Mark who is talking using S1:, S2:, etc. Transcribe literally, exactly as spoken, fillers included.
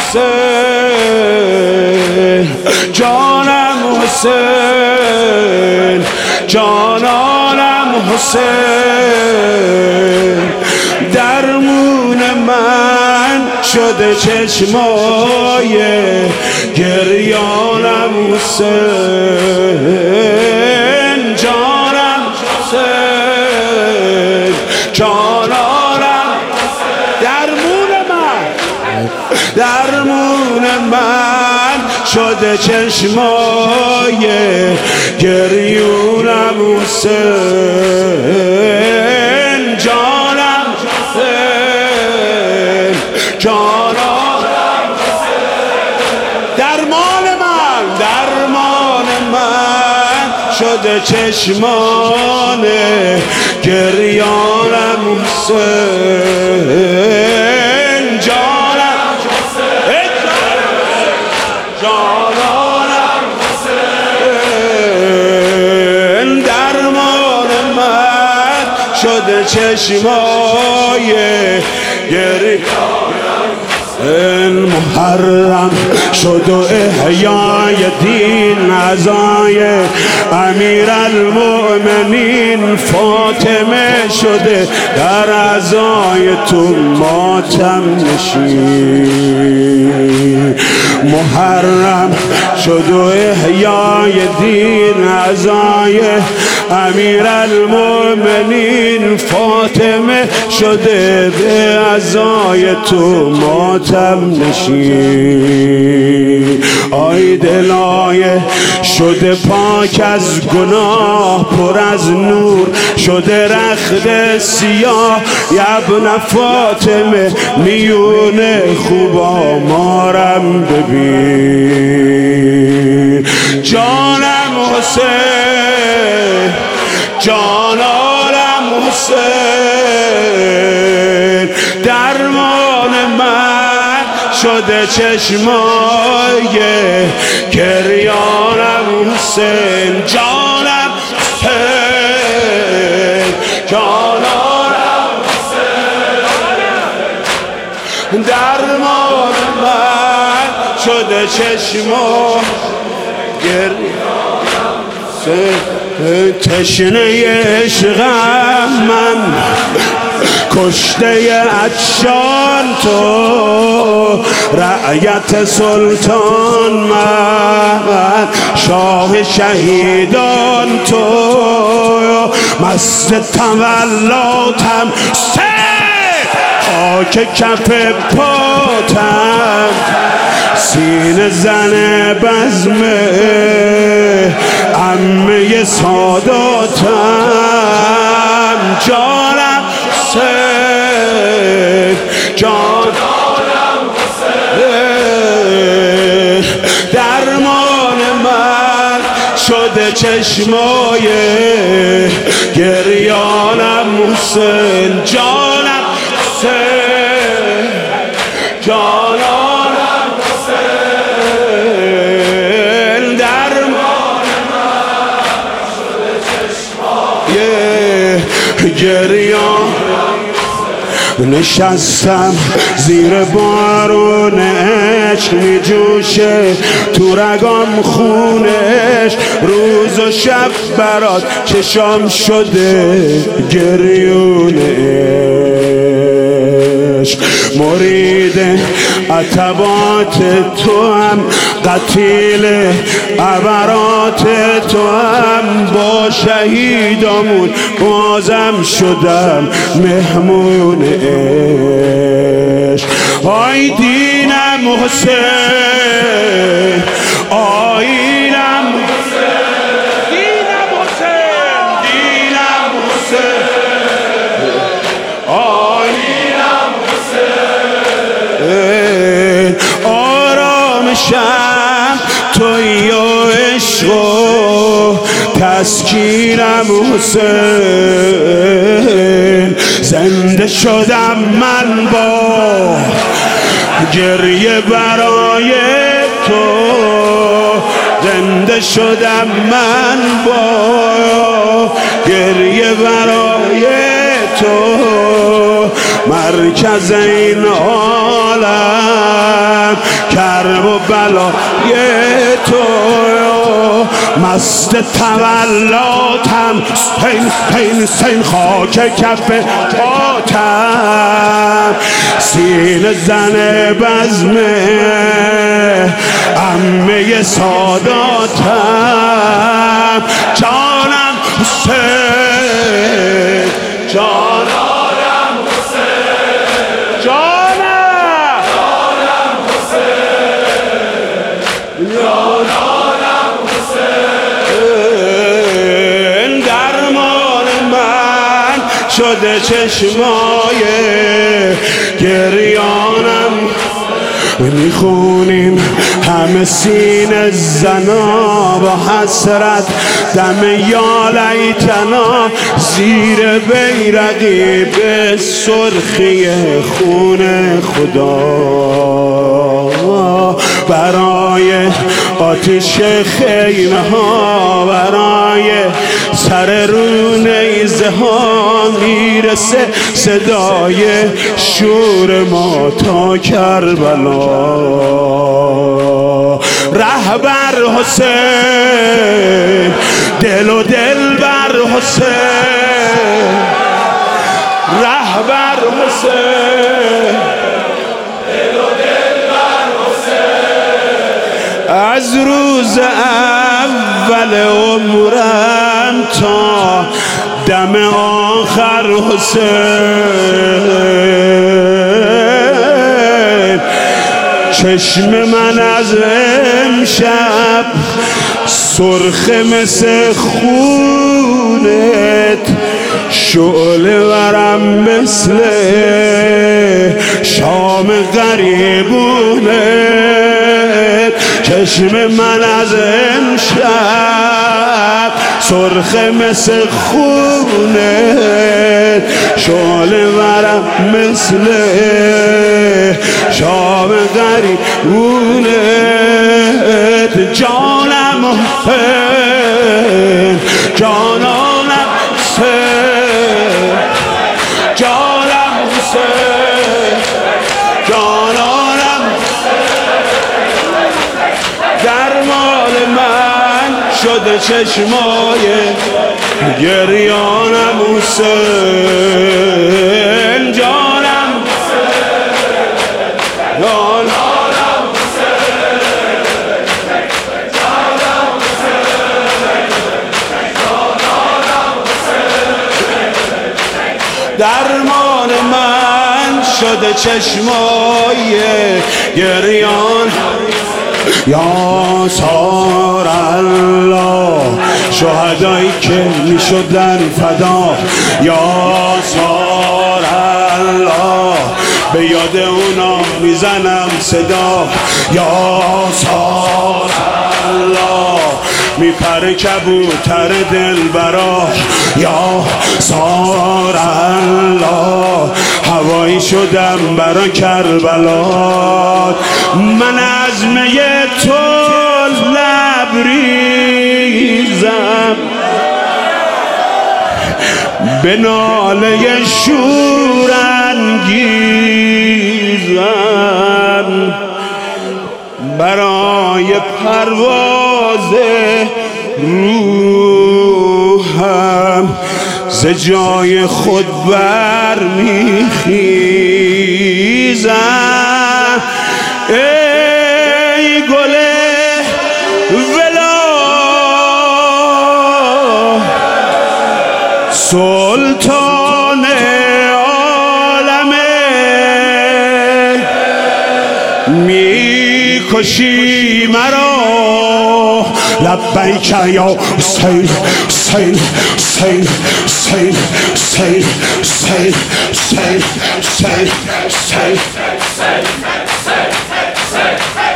S1: حسین، جانم حسین، جانانم حسین. درمون من شده چشمای گریانم حسین، جانم حسین، جانانم. درمون من درمون من شده چشمای گریونم حسین، جانم حسین، جانانم حسین. درمان من درمان من شده چشمان گریانم حسین، جانم حسین، جانانم حسین. درمان من شده چشمای گریانم حسین. محرم شد و احیای دین عزای امیرالمؤمنین فاطمه شده در عزای تو ماتم نشین. محرم شد و احیای دین عزای امیرالمؤمنین فاطمه شده به عزای تو ماتم نشین. آی دلای شده پاک از گناه پر از نور شده رخت سیاه ابن فاطمه میونه خوبا مارم ببین. جانم حسین، جانانم حسین. درمان من شده چشمای گریانم حسین، جانم حسین، جانانم حسین. درمان من شده چشمای گریانم حسین. تشنه عشقم من کشته عطشان تو رعیت سلطان من شاه شهیدان تو مست تولاتم سه خاک کف پاتم سینه زن بزمه عمه ساداتم جانم حسین، جانم حسین. درمان من شده چشمای گریانم حسین، جانم حسین، جانانم حسین. درمان من شده چشمای گریان. نشستم زیر بارون عشق می جوشه تو رگام خونش روز و شب برات چشام شده گریونش. مرید عتبات تو هم قتیل عبرات تو هم با شهیدامون بازم شدم مهمون عشق. آی دینم حسین، آینم حسین، دینم حسین، دینم حسین، آینم حسین. آرامشم توی و عشق و تسکینم حسین. زنده شدم من با گریه برای تو، زنده شدم من با گریه برای تو. مرکز این عالم، کرب و بلای تو مست تولاتم، حسین حسین حسین خاک کف پاتم، سینه زن بزمه عمه ساداتم، جانم حسین، جانم حسین، جانم جانم حسین، جانم حسین، درمان من شده چشمای گریانم، میخونیم همه سینه زنا با حسرت دم یا لیتنا، زیر بیرقی به سرخی خون خدا، برای آتش خیمه ها، برای سر رو نیزه ها میرسه صدای شور ما تا کربلا. رهبر حسین، دل و دل بر حسین، رهبر حسین، دل و دل بر حسین، از روز اول عمرم تا دم آخر حسین، چشم من از امشب سرخ مثل خونت، شعله ورم مثل شام غریبونت، چشم من از امشب سرخ مثل خونت، شعله ورم مثل شام غریبونت، جانم حسین، جانم حسین، جانم حسین، جانم درمان من شده چشمای گریانم حسین، جانم جانم درمان من شده چشمای گریان. یا سار الله شهدایی که می شدن فدا، یا سار الله به یاد اونا میزنم صدا، یا سار الله میپره کبوتر دلبرا، یا سار الله هوایی شدم برا کربلا، من از می تو لبریزم به ناله شورانگیزم، برای پرواز روحم ز جای خود برمیخیزم، ای گل ولا سلطان عالمه، میکشی مرا لبیک یا حسین، حسین حسین حسین حسین حسین حسین حسین حسین.